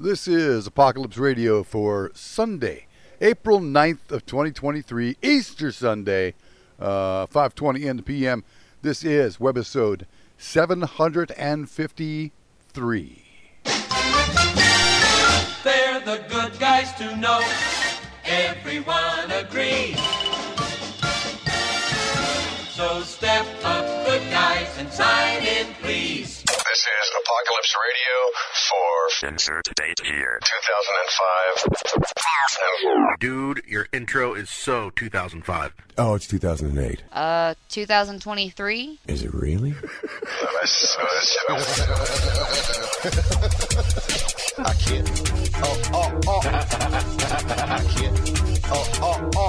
This is Apocalypse Radio for Sunday, April 9th of 2023, Easter Sunday, 5:20 in the p.m. This is webisode 753. They're the good guys to know. Everyone agrees. So step up, good guys, and sign in, please. This is Apocalypse Radio for insert date here, 2005. Dude, your intro is so 2005. Oh, it's 2008. 2023? Is it really? I can't. Oh. I can't. Oh.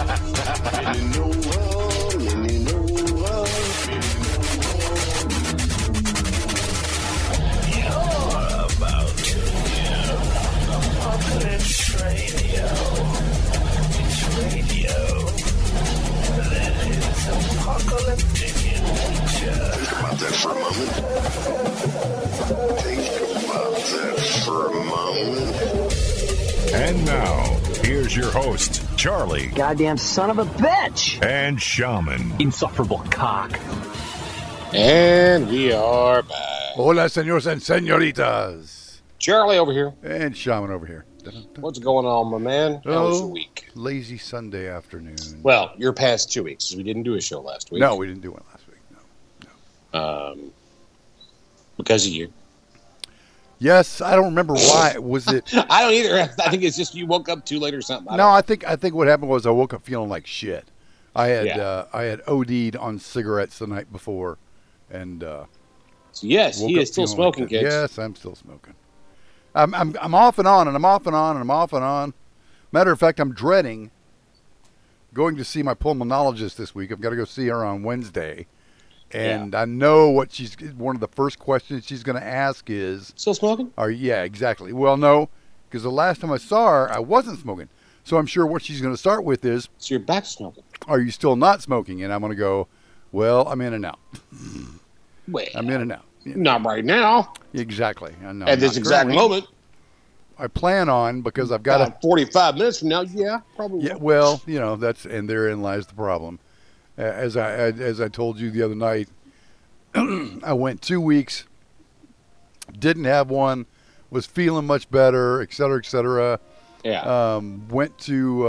Apocalypse Radio. It's radio that is apocalyptic in nature. Think about that for a moment. And now, here's your host, Charlie. Goddamn son of a bitch! And Shaman. Insufferable cock. And we are back. Hola, señores and señoritas. Charlie over here. And Shaman over here. What's going on, my man? How was your week? Lazy Sunday afternoon. Well, your past 2 weeks. We didn't do a show last week. No, we didn't do one last week. No. Because of you. Yes, I don't remember why. Was it? I don't either. I think it's just you woke up too late or something. I think what happened was I woke up feeling like shit. I had OD'd on cigarettes the night before, and yes, he is still smoking, kids. Yes, I'm still smoking. I'm off and on, and I'm off and on, and I'm off and on. Matter of fact, I'm dreading going to see my pulmonologist this week. I've got to go see her on Wednesday. And I know what one of the first questions she's going to ask is... Still smoking? Yeah, exactly. Well, no, because the last time I saw her, I wasn't smoking. So I'm sure what she's going to start with is... So you're back smoking? Are you still not smoking? And I'm going to go, well, I'm in and out. Well, I'm in and out. Yeah. Not right now. Exactly. I know. At this exact moment. I plan on, because I've got 45 minutes from now, yeah, probably. Yeah, well, and therein lies the problem. As I told you the other night, I went 2 weeks, didn't have one, was feeling much better, et cetera, et cetera. Yeah. Went to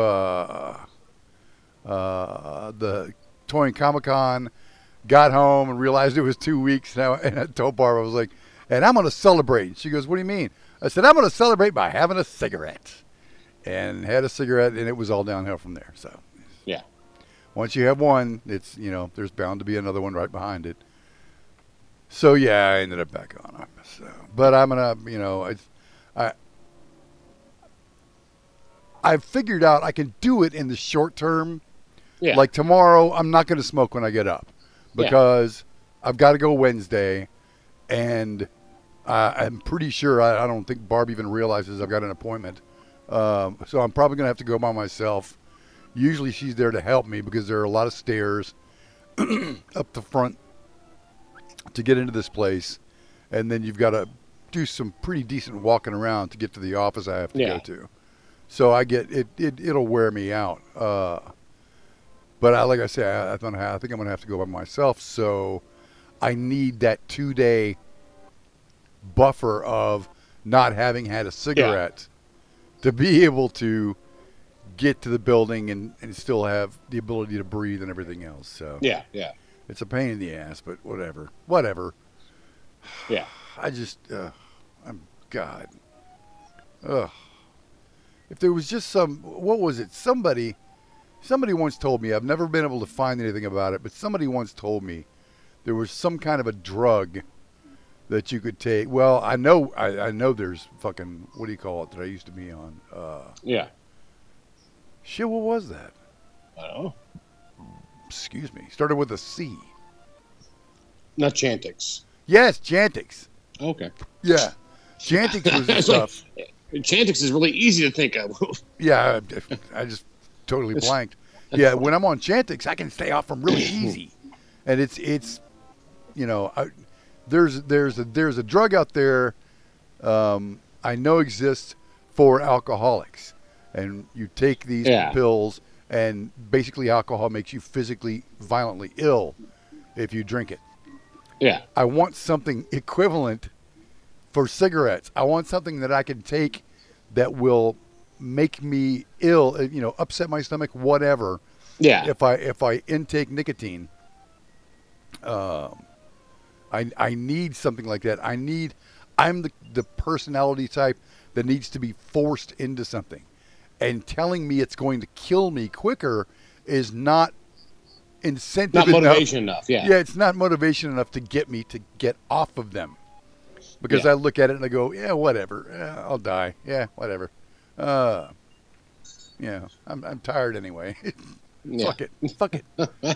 the Toy and Comic-Con, got home and realized it was 2 weeks. And I told Barbara, I was like, and I'm going to celebrate. And she goes, what do you mean? I said, I'm going to celebrate by having a cigarette. And had a cigarette, and it was all downhill from there. So, yeah. Once you have one, it's, there's bound to be another one right behind it. So, yeah, I ended up back on it. So, but I'm going to, I figured out I can do it in the short term. Yeah. Like tomorrow, I'm not going to smoke when I get up because I've got to go Wednesday, and I'm pretty sure, I don't think Barb even realizes I've got an appointment. So I'm probably going to have to go by myself. Usually she's there to help me because there are a lot of stairs up the front to get into this place. And then you've got to do some pretty decent walking around to get to the office I have to go to. So I get it'll wear me out. But like I say, I think I'm going to have to go by myself. So I need that 2-day buffer of not having had a cigarette to be able to get to the building and still have the ability to breathe and everything else. So yeah, it's a pain in the ass, but whatever. Yeah, I just God. Ugh. If there was just what was it? Somebody once told me, I've never been able to find anything about it, but somebody once told me there was some kind of a drug that you could take. Well, I know there's fucking, what do you call it, that I used to be on? Yeah. Shit, what was that? I don't know. Excuse me. Started with a C. Not Chantix. Yes, Chantix. Okay. Yeah. Chantix was the stuff. Chantix is really easy to think of. Yeah, I just totally blanked. Yeah, when I'm on Chantix, I can stay off from really easy. And it's there's a drug out there. I know exists for alcoholics. And you take these pills, and basically alcohol makes you physically, violently ill if you drink it. Yeah. I want something equivalent for cigarettes. I want something that I can take that will make me ill, upset my stomach, whatever. Yeah. If I intake nicotine, I need something like that. I'm the personality type that needs to be forced into something. And telling me it's going to kill me quicker is not incentive Not motivation enough. Yeah. Yeah, it's not motivation enough to get me to get off of them. Because I look at it and I go, yeah, whatever. Yeah, I'll die. Yeah, whatever. Yeah, I'm tired anyway. Fuck it.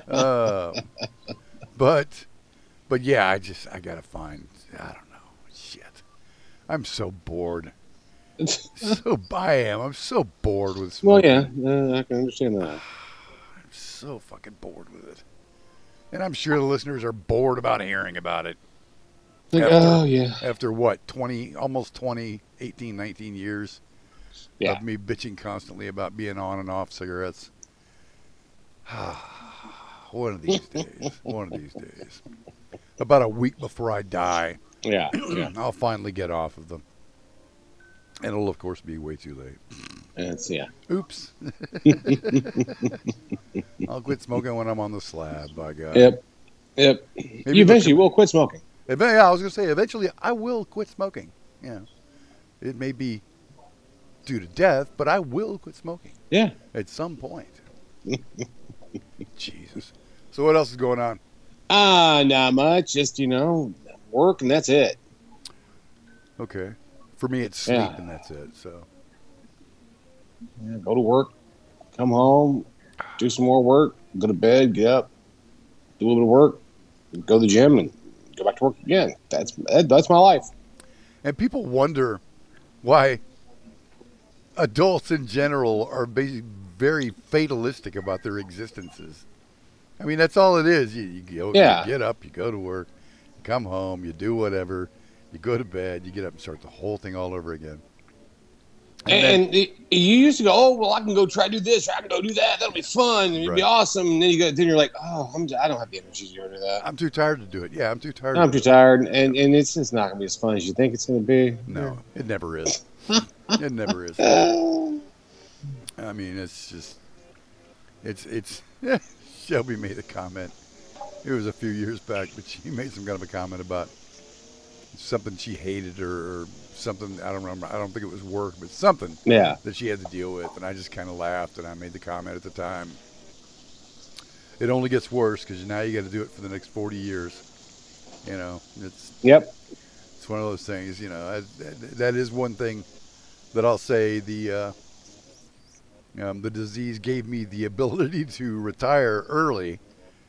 But yeah, I gotta find. I don't know. Shit, I'm so bored. I'm so bored with smoking. Well, yeah, I can understand that. I'm so fucking bored with it, and I'm sure the listeners are bored about hearing about it. After what, 18, 19 years of me bitching constantly about being on and off cigarettes. One of these days. About a week before I die, I'll finally get off of them. And it'll, of course, be way too late. Oops. I'll quit smoking when I'm on the slab, by God. Yep. Maybe You eventually will quit smoking. Yeah, I was going to say, eventually I will quit smoking. Yeah. It may be due to death, but I will quit smoking. Yeah. At some point. Jesus. So what else is going on? Not much. Just, work and that's it. Okay. For me, it's sleep and that's it. So. Yeah, go to work, come home, do some more work, go to bed, get up, do a little bit of work, go to the gym, and go back to work again. That's my life. And people wonder why adults in general are very fatalistic about their existences. I mean, that's all it is. You get up, you go to work, you come home, you do whatever, you go to bed, you get up and start the whole thing all over again. And you used to go, I can go try to do this, or I can go do that. That'll be fun. It'll be awesome. And then you're like, I don't have the energy to do that. I'm too tired to do it. Yeah, I'm too tired. I'm too tired, and it's just not gonna be as fun as you think it's gonna be. No, it never is. It never is. I mean, it's Shelby made a comment. It was a few years back, but she made some kind of a comment about something she hated or something. I don't remember. I don't think it was work, but something that she had to deal with. And I just kind of laughed, and I made the comment at the time. It only gets worse because now you got to do it for the next 40 years. It's one of those things. That is one thing that I'll say. The disease gave me the ability to retire early.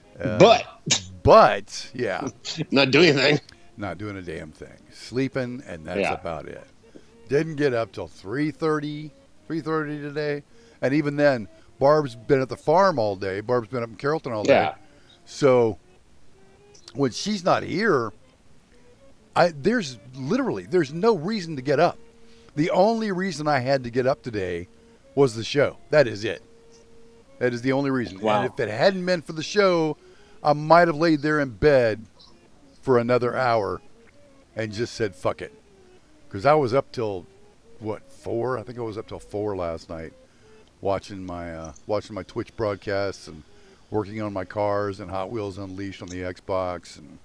But yeah, not doing anything. Not doing a damn thing. Sleeping, and that's about it. Didn't get up till 3:30 today. And even then, Barb's been at the farm all day. Barb's been up in Carrollton all day. Yeah. So when she's not here, there's no reason to get up. The only reason I had to get up today was the show. That is it. That is the only reason. Wow. And if it hadn't been for the show, I might have laid there in bed for another hour and just said fuck it, because I was up till 4? I think I was up till 4 last night watching my Twitch broadcasts and working on my cars and Hot Wheels Unleashed on the Xbox and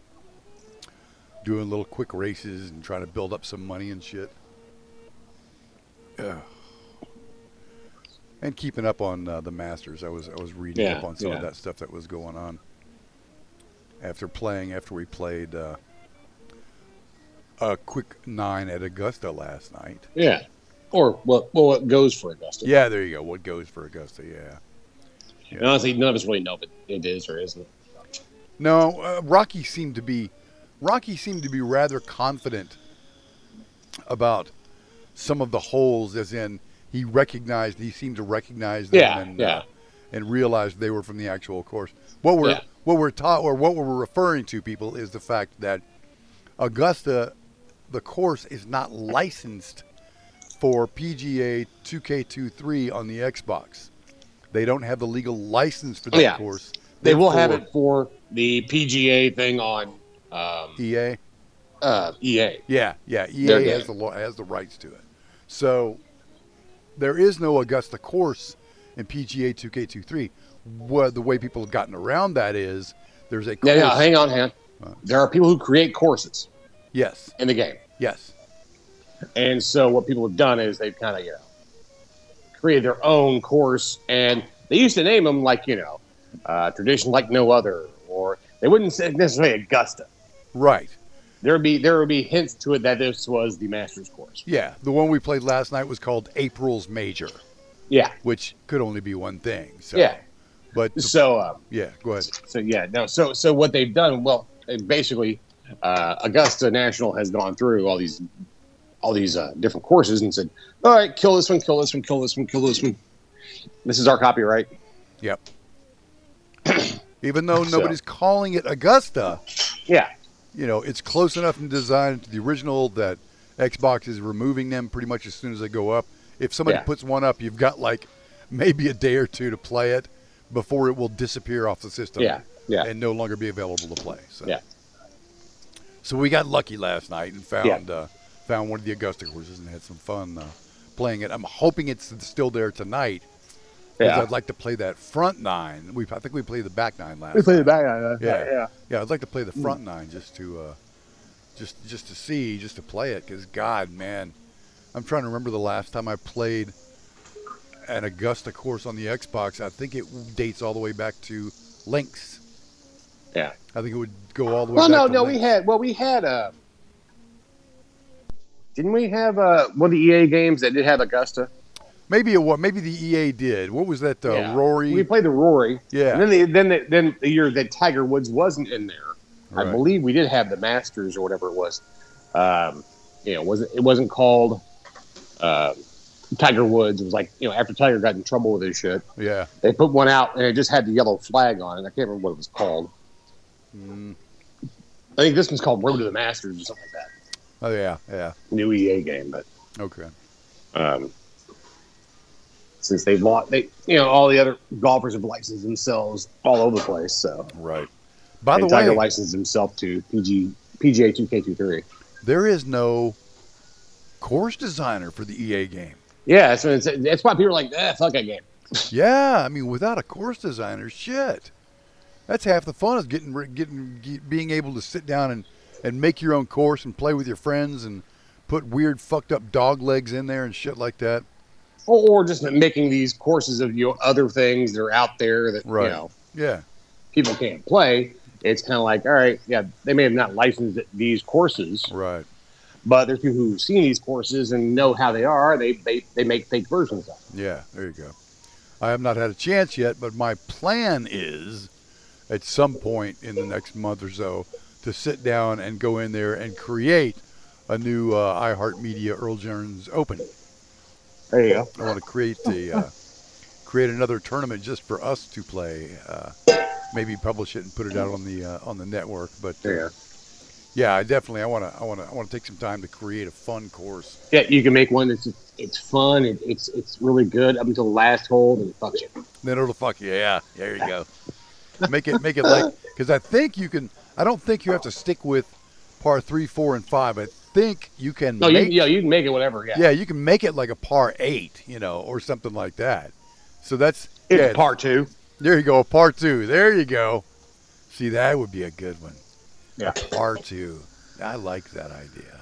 doing little quick races and trying to build up some money and shit. And keeping up on the Masters. I was reading up on some of that stuff that was going on. After we played a quick 9 at Augusta last night. Yeah. Or what goes for Augusta. Yeah, there you go. What goes for Augusta, yeah. And honestly, none of us really know if it is or isn't. No, Rocky seemed to be rather confident about some of the holes, as in he seemed to recognize them and realized they were from the actual course. What we're taught, or what we're referring to, people, is the fact that Augusta the course is not licensed for PGA 2K23 on the Xbox. They don't have the legal license for that course. They will have it for the PGA thing on EA. EA. Yeah. EA has the rights to it. So there is no Augusta course in PGA 2K23. The way people have gotten around that is there's a course. Yeah, hang on. There are people who create courses. Yes. In the game. Yes. And so what people have done is they've kind of, created their own course, and they used to name them like, tradition like no other, or they wouldn't say necessarily Augusta. Right. There would be hints to it that this was the Masters course. Yeah. The one we played last night was called April's Major. Yeah. Which could only be one thing. So. Yeah. But yeah, go ahead. So what they've done, basically, Augusta National has gone through all these different courses and said, all right, kill this one, kill this one, kill this one, kill this one. This is our copyright. Yep. Even though nobody's calling it Augusta. Yeah. It's close enough in design to the original that Xbox is removing them pretty much as soon as they go up. If somebody puts one up, you've got maybe a day or two to play it before it will disappear off the system. And no longer be available to play. So we got lucky last night and found one of the Augusta courses and had some fun playing it. I'm hoping it's still there tonight. Yeah. I'd like to play that front nine. I think we played the back nine last night. We played the back nine. Yeah. I'd like to play the front nine just to play it. Because God, man, I'm trying to remember the last time I played an Augusta course on the Xbox. I think it dates all the way back to Lynx. Yeah. I think it would go all the way back to Lynx. We had didn't we have one of the EA games that did have Augusta? Maybe the EA did. What was that? Rory. We played the Rory. Yeah. And then the year that Tiger Woods wasn't in there, right. I believe we did have the Masters or whatever it was. It wasn't called Tiger Woods. It was after Tiger got in trouble with his shit. Yeah. They put one out and it just had the yellow flag on it. I can't remember what it was called. I think this one's called Road to the Masters or something like that. Oh yeah. New EA game, but okay. Since they've lost, all the other golfers have licensed themselves all over the place. So right. By the way, Tiger licensed himself to PGA 2K23. There is no course designer for the EA game. Yeah, so that's why people are like, fuck that game. Yeah, I mean, without a course designer, shit. That's half the fun is being able to sit down and make your own course and play with your friends and put weird fucked up dog legs in there and shit like that. Or just making these courses of other things that are out there that people can't play. It's kind of like, all right, they may have not licensed these courses, right? But there's people who've seen these courses and know how they are. They make fake versions of them. Yeah, there you go. I have not had a chance yet, but my plan is at some point in the next month or so to sit down and go in there and create a new iHeartMedia Earl Jones Open. There you go. I want to create another tournament just for us to play. Maybe publish it and put it out on the network. But I definitely I want to take some time to create a fun course. Yeah, you can make one that's it's fun. It's really good up until the last hole, and it fucks you. Then it'll fuck you. Yeah, there you go. Make it like because I think you can. I don't think you have to stick with par 3, 4, and 5. I think you can. No, you can make it whatever. Yeah, you can make it like a par 8, or something like that. So that's par 2. There you go, par 2. There you go. See, that would be a good one. Yeah, par 2. I like that idea.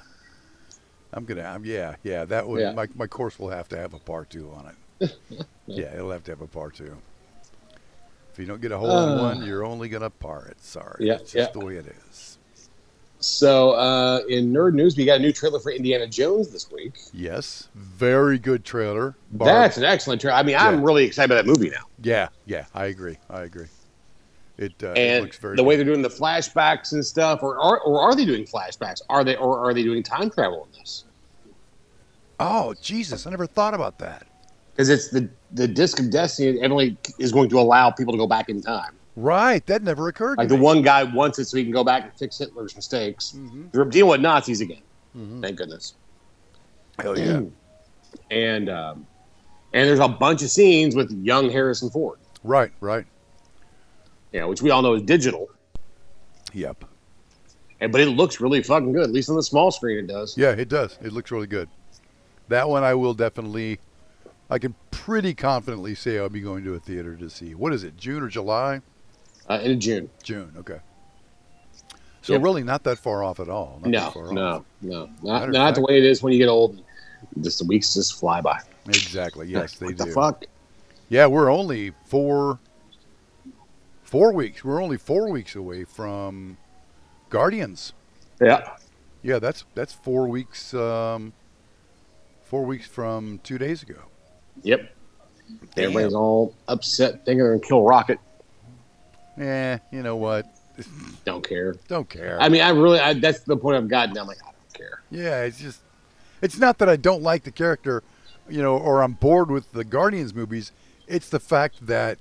That would. Yeah. My course will have to have a par 2 on it. Yeah, it'll have to have a par 2. If you don't get a hole in one, you're only gonna par it. Sorry, it's just the way it is. So, in nerd news, we got a new trailer for Indiana Jones this week. Yes, very good trailer. That's an excellent trailer. I mean, I'm really excited about that movie now. Yeah, I agree. It looks very. The good. way they're doing the flashbacks and stuff, or are they doing flashbacks? Are they doing time travel in this? Oh Jesus! I never thought about that. Because it's the Disc of Destiny evidently is going to allow people to go back in time. Right, that never occurred to me. Like the one guy wants it so he can go back and fix Hitler's mistakes. Mm-hmm. They're dealing with Nazis again. Thank goodness. Hell yeah. And there's a bunch of scenes with young Harrison Ford. Right. Yeah, which we all know is digital. Yep. But it looks really fucking good. At least on the small screen, it does. Yeah, it does. It looks really good. That one I will definitely. I can pretty confidently say I'll be going to a theater to see. What is it? June or July? In June. June. Okay. So Yep. really not that far off at all. Not that far off. No. Matter of Not the fact- way it is when you get old. Just the weeks just fly by. Exactly. Yes, they What do. the fuck? Yeah, we're only 4 weeks. We're only 4 weeks away from Guardians. Yeah. Yeah, that's 4 weeks. 4 weeks from 2 days ago. Yep. Everybody's all upset thinking they're going to kill Rocket. You know what? Don't care. Don't care. I mean, that's the point I've gotten. I'm like, I don't care. Yeah, it's not that I don't like the character, or I'm bored with the Guardians movies. It's the fact that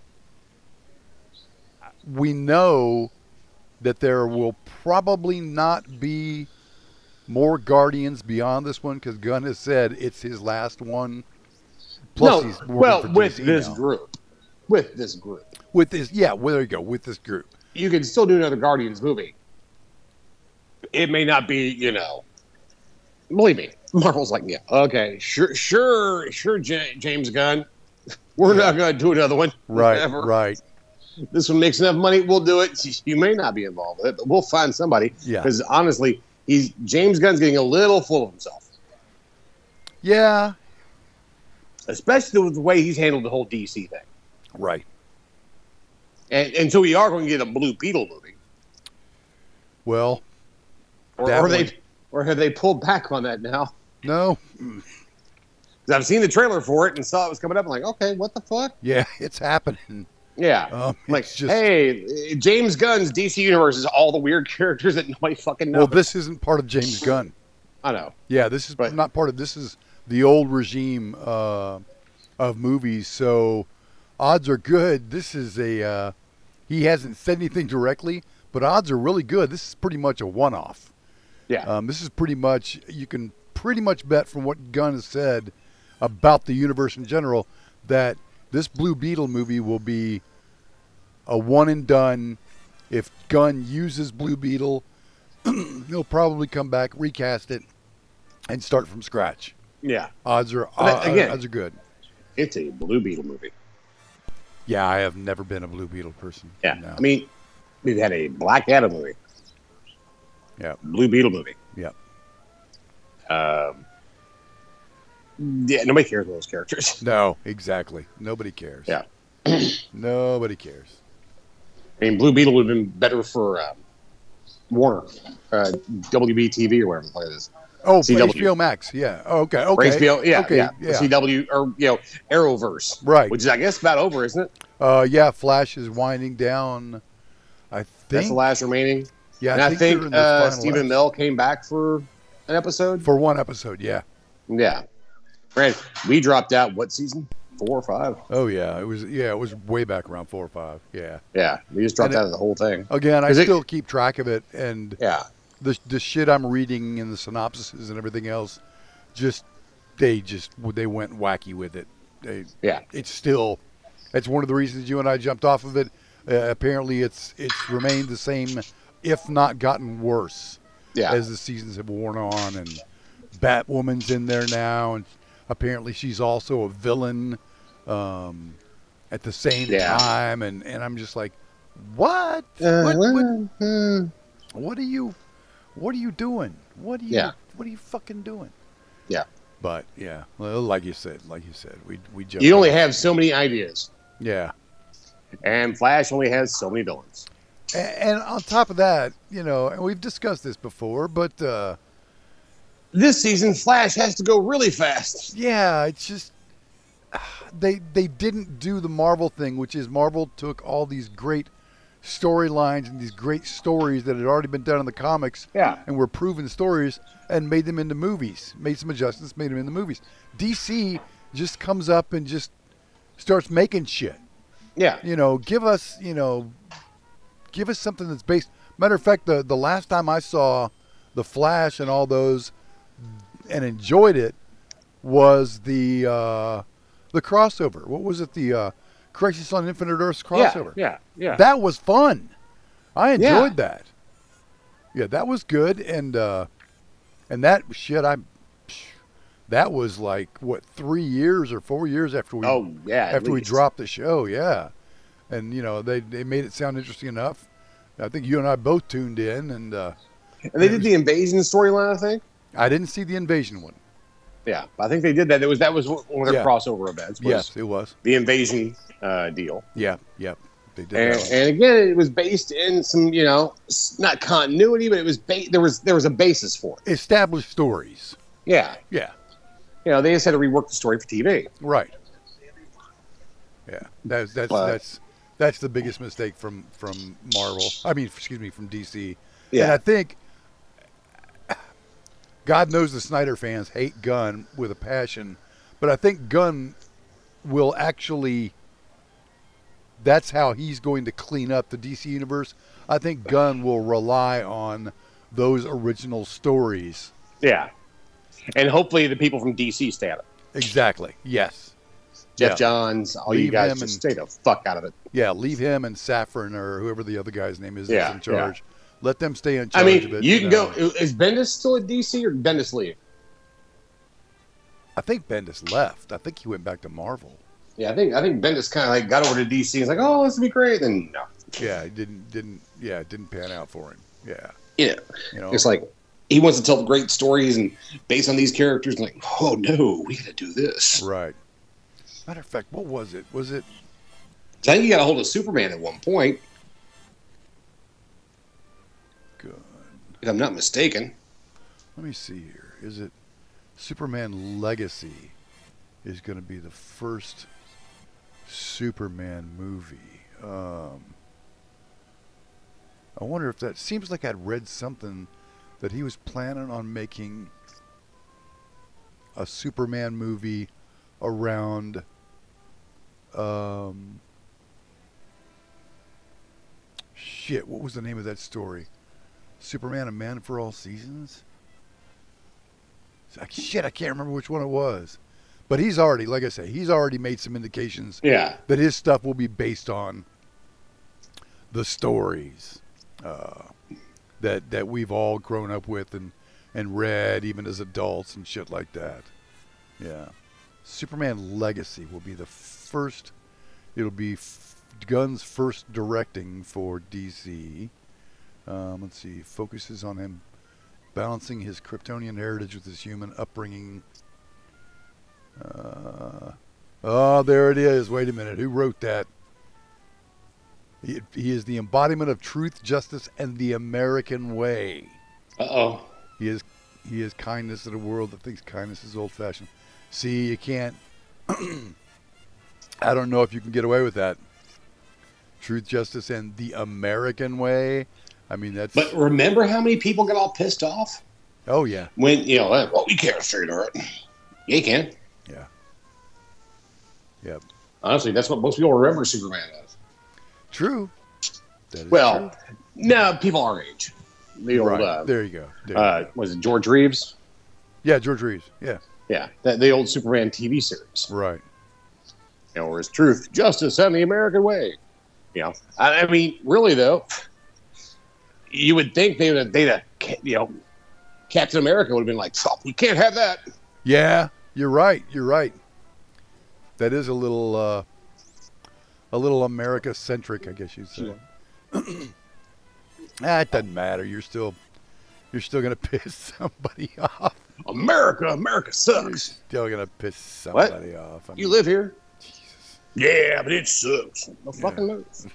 we know that there will probably not be more Guardians beyond this one because Gunn has said it's his last one. Plus, he's working for with DC this now. group. With this group. With this, there you go. With this group. You can still do another Guardians movie. It may not be, believe me, Marvel's like, yeah, okay, sure, James Gunn. We're not going to do another one. Right, Whatever. right. This one makes enough money, we'll do it. You may not be involved with it, but we'll find somebody. Yeah. Because honestly, James Gunn's getting a little full of himself. Yeah. Especially with the way he's handled the whole DC thing. Right. And so we are going to get a Blue Beetle movie. Well, Or have they pulled back on that now? no. 'Cause I've seen the trailer for it and saw it was coming up. I'm like, okay, what the fuck? Yeah, it's happening. Yeah. Like, it's just- hey, James Gunn's DC Universe is all the weird characters that nobody fucking knows. Well, this isn't part of James Gunn. I know. Yeah, this is not part of. This is the old regime of movies. So odds are good. This is he hasn't said anything directly, but odds are really good. This is pretty much a one-off. Yeah. This is pretty much, you can pretty much bet from what Gunn has said about the universe in general that this Blue Beetle movie will be a one and done. If Gunn uses Blue Beetle, he'll probably come back, recast it, and start from scratch. Yeah. Odds are again, odds are good. It's a Blue Beetle movie. Yeah, I have never been a Blue Beetle person. Yeah. No. I mean, we've had a Black Adam movie. Yeah. Blue Beetle movie. Yeah. Yeah, nobody cares about those characters. No, exactly. Nobody cares. Yeah. Nobody cares. I mean, Blue Beetle would have been better for Warner, WB-TV or whatever the fuck it is. Oh, CW. HBO Max. Yeah. Oh, okay. Or Okay. HBO, yeah, Okay. yeah. CW or Arrowverse, Right. Which is, I guess, about over, isn't it? Yeah. Flash is winding down. I think That's the last remaining. Yeah, and I think they're in the final Stephen last. Amell came back for an episode. For one episode. Yeah. Yeah. Right. We dropped out. What season? 4 or 5? Oh yeah. It was way back around 4 or 5. Yeah. Yeah. We just dropped out of the whole thing. Again, I 'Cause still keep track of it, and Yeah. the shit I'm reading and the synopsises and everything else, they went wacky with it. It's one of the reasons you and I jumped off of it. Apparently, it's remained the same, if not gotten worse, as the seasons have worn on. And Batwoman's in there now, and apparently she's also a villain at the same time. And I'm just like, what? What are you doing? What are you fucking doing? Yeah. But yeah, well, like you said, we jumped. You only off. have so many ideas. Yeah. And Flash only has so many villains. And on top of that, and we've discussed this before, but this season Flash has to go really fast. Yeah, it's just they didn't do the Marvel thing, which is Marvel took all these great storylines and these great stories that had already been done in the comics and were proven stories and made them into movies, made some adjustments, made them into movies. DC just comes up and just starts making shit. Yeah. Give us something that's based. Matter of fact, the last time I saw The Flash and all those, and enjoyed it was the crossover. What was it? The Crisis on Infinite Earths crossover. Yeah. That was fun. I enjoyed that. Yeah, that was good, and that shit, that was like what 3 years or 4 years after we after we dropped the show. Yeah, and they made it sound interesting enough. I think you and I both tuned in, and they did the invasion storyline. I think I didn't see the invasion one. Yeah, I think they did that. That was one of their crossover events. Yes, it was the invasion deal. Yeah, yep. They did and again, it was based in some, not continuity, but it was there was a basis for it. Established stories. Yeah. Yeah. They just had to rework the story for TV. Right. Yeah. That's the biggest mistake from Marvel. I mean, excuse me, from DC. Yeah. And I think God knows the Snyder fans hate Gunn with a passion, but I think Gunn will actually. That's how he's going to clean up the DC universe. I think Gunn will rely on those original stories. Yeah. And hopefully the people from DC stay out of it. Exactly. Yes. Jeff Johns, all you guys just stay the fuck out of it. Yeah, leave him and Safran or whoever the other guy's name is in charge. Yeah. Let them stay in charge of it. You can go. Is Bendis still at DC or did Bendis leave? I think Bendis left. I think he went back to Marvel. Yeah, I think Bendis kind of like got over to DC. He's like, oh, this would be great. Then no. Yeah, it didn't pan out for him. Yeah. Yeah. It's like he wants to tell great stories and based on these characters. Like, oh no, we got to do this. Right. Matter of fact, what was it? Was it? I think you got a hold of Superman at one point. Good. If I'm not mistaken. Let me see here. Is it Superman Legacy is going to be the first Superman movie? I wonder if that seems like I'd read something that he was planning on making a Superman movie around what was the name of that story? Superman, A Man for All Seasons? I can't remember which one it was. But he's already, like I say, he's already made some indications that his stuff will be based on the stories that we've all grown up with and read even as adults and shit like that. Yeah. Superman Legacy will be the first. It'll be Gunn's first directing for DC. Let's see. Focuses on him balancing his Kryptonian heritage with his human upbringing. There it is. Wait a minute. Who wrote that? He is the embodiment of truth, justice, and the American way. Uh-oh. He is kindness to the world that thinks kindness is old-fashioned. See, you can't. I don't know if you can get away with that. Truth, justice, and the American way. I mean, that's. But remember how many people got all pissed off? Oh yeah. When we can't figure it. Yeah, you can. Yeah. Yep. Honestly, that's what most people remember Superman as. True. True. No, people our age. The old. There you go. Was it George Reeves? Yeah, George Reeves. Yeah. Yeah, the old Superman TV series. Right. Or his truth, justice, and the American way. I mean, really though, you would think they'd have, Captain America would have been like, "Oh, we can't have that." Yeah, you're right. That is a little America centric, I guess you'd say. It doesn't matter. You're still gonna piss somebody off. America sucks. You're still gonna piss somebody off. You live here. Jesus. Yeah, but it sucks. No fucking knows.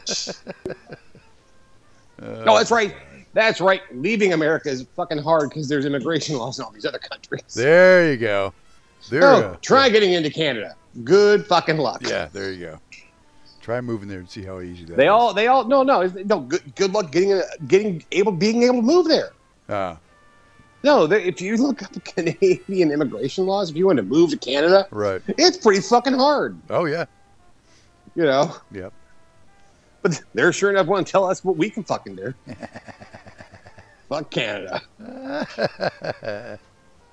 No, that's right. That's right. Leaving America is fucking hard because there's immigration laws in all these other countries. There you go. Try getting into Canada. Good fucking luck. Yeah, there you go. Try moving there and see how easy that is. They all no. Good luck being able to move there. No, if you look up Canadian immigration laws, if you want to move to Canada, right, it's pretty fucking hard. Oh yeah. Yep. But they're sure enough want to tell us what we can fucking do. Fuck Canada.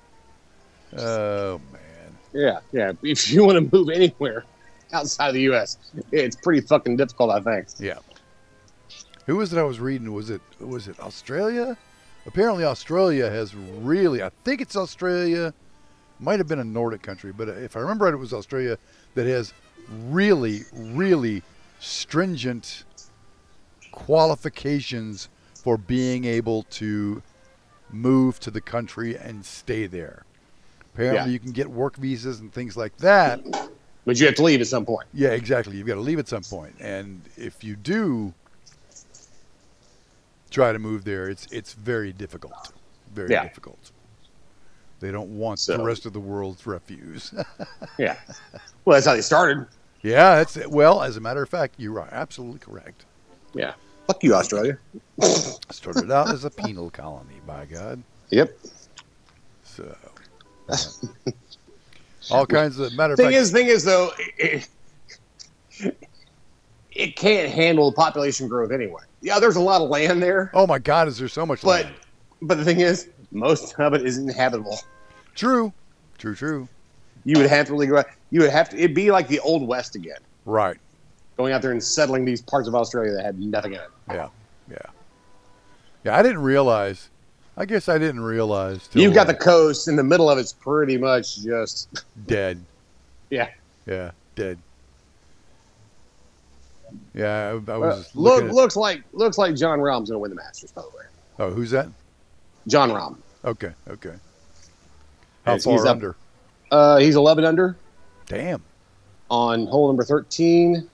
Oh man. Yeah. If you want to move anywhere outside of the U.S., it's pretty fucking difficult, I think. Yeah. Who was it I was reading? Was it Australia? Apparently Australia has really, I think it's Australia, might have been a Nordic country, but if I remember right, it was Australia that has really, really stringent qualifications for being able to move to the country and stay there. Apparently you can get work visas and things like that. But you have to leave at some point. Yeah, exactly. You've got to leave at some point. And if you do try to move there, it's very difficult. Very difficult. They don't want the rest of the world's refuse. Yeah. Well, that's how they started. Yeah, as a matter of fact, you're right. Absolutely correct. Yeah. Fuck you, Australia. Started out as a penal colony, by God. Yep. So, all kinds of matter of Thing fact. is though, it can't handle population growth anyway. Yeah, there's a lot of land there. Oh my God, is there so much land? But the thing is, most of it isn't habitable. True. You would have to really go out. It'd be like the Old West again. Right. Going out there and settling these parts of Australia that had nothing in it. Yeah, I didn't realize. I guess I didn't realize. You've got the coast, in the middle of it's pretty much just dead. Yeah, dead. Yeah, I was looks like John Rahm's gonna win the Masters, by the way. Oh, who's that? John Rahm. Okay. How far under? He's 11 under. Damn. On hole number 13.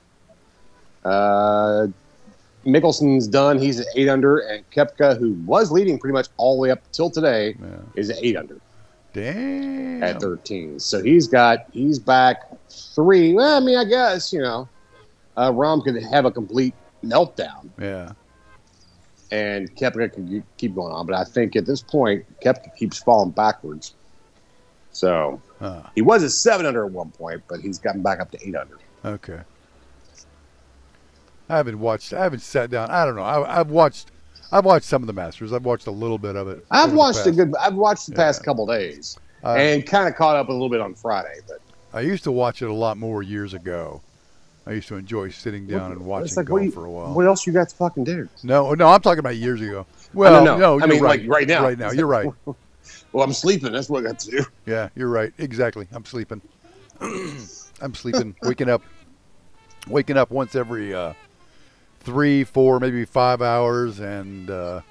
Mickelson's done. He's at 8 under, and Koepka, who was leading pretty much all the way up till today, is at 8 under. Damn. At 13. So he's back 3. Well, I mean, I guess, Rahm could have a complete meltdown. Yeah. And Koepka could keep going on. But I think at this point, Koepka keeps falling backwards. So he was at 7 under at one point, but he's gotten back up to 8 under. Okay. I haven't sat down. I don't know. I've watched some of the Masters. I've watched a little bit of it. I've watched the past couple days and kind of caught up a little bit on Friday. But I used to watch it a lot more years ago. I used to enjoy sitting down and watching golf for a while. What else you got to fucking do? No, I'm talking about years ago. Well, no, I mean, right. like right now. Right now, you're right. Well, I'm sleeping. That's what I got to do. Yeah, you're right. Exactly. I'm sleeping. I'm sleeping. Waking up once every 3, 4, maybe 5 hours, and going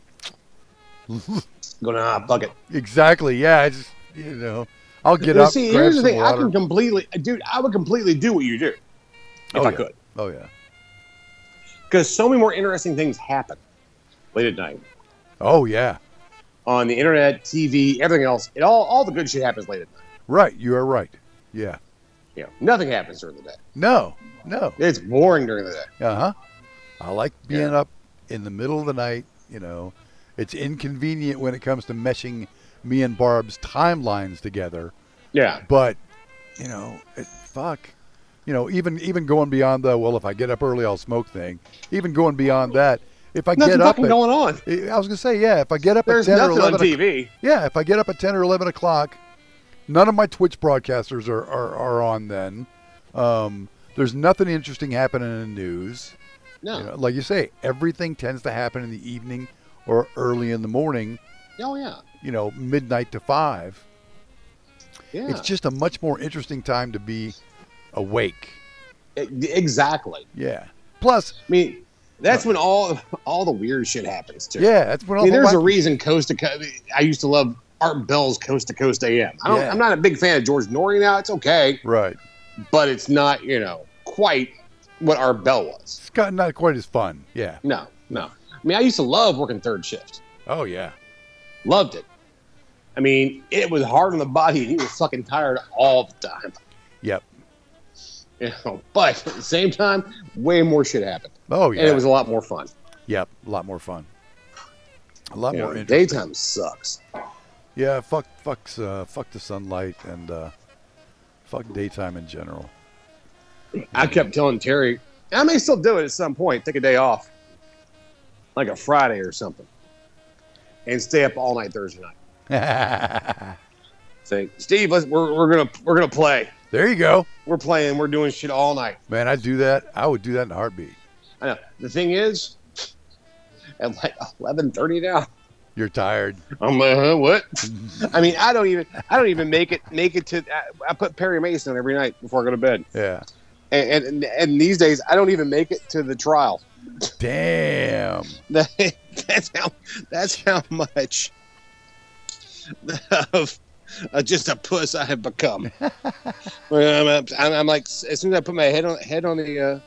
to hot bucket. Exactly. Yeah. I just I'll get up. See, grab here's the some thing. water. I would completely do what you do if I could. Oh yeah. Because so many more interesting things happen late at night. Oh yeah. On the internet, TV, everything else, all the good shit happens late at night. Right. You are right. Yeah. Nothing happens during the day. No. It's boring during the day. I like being up in the middle of the night. It's inconvenient when it comes to meshing me and Barb's timelines together. Yeah. But, even going beyond the, well, if I get up early, I'll smoke thing. Even going beyond that, if I get up, going on. I was gonna say, if I get up There's at 10 or nothing 11 on TV. Yeah, if I get up at 10 or 11 o'clock, none of my Twitch broadcasters are on then. There's nothing interesting happening in the news. No. Like you say, everything tends to happen in the evening or early in the morning. Oh, yeah. Midnight to 5. Yeah. It's just a much more interesting time to be awake. Exactly. Yeah. Plus, I mean, that's when all the weird shit happens too. Yeah, that's when there's a reason Coast to Coast. I used to love Art Bell's Coast to Coast AM. I'm not a big fan of George Norrie now. It's okay. Right. But it's not, quite what Art Bell was. It's not quite as fun. Yeah. No. I mean, I used to love working third shift. Oh, yeah. Loved it. I mean, it was hard on the body, and he was fucking tired all the time. Yep. But at the same time, way more shit happened. Oh, yeah. And it was a lot more fun. Yep. A lot more fun. A lot more interesting. Daytime sucks. Yeah, fuck the sunlight and fuck daytime in general. I kept telling Terry, I may still do it at some point, take a day off, like a Friday or something, and stay up all night Thursday night. Say, Steve, we're gonna play. There you go. We're playing. We're doing shit all night. Man, I do that. I would do that in a heartbeat. I know. The thing is, at like 11:30 now, You're tired. I'm like, what? I mean, I don't even make it to. I put Perry Mason on every night before I go to bed. Yeah. And these days, I don't even make it to the trial. Damn. That's how much of just a puss I have become. I'm like, as soon as I put my head on the